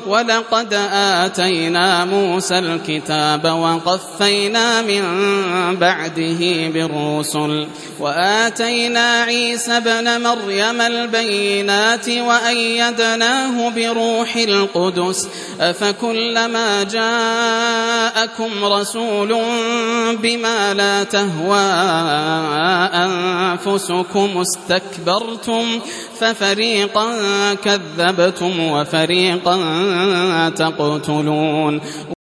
ولقد آتينا موسى الكتاب وقفينا من بعده بالرسل وآتينا عيسى ابن مريم البينات وأيدناه بروح القدس أفكلما جاءكم رسول بما لا تهوى أنفسكم استكبرتم ففريقا كذبتم وفريقا تقتلون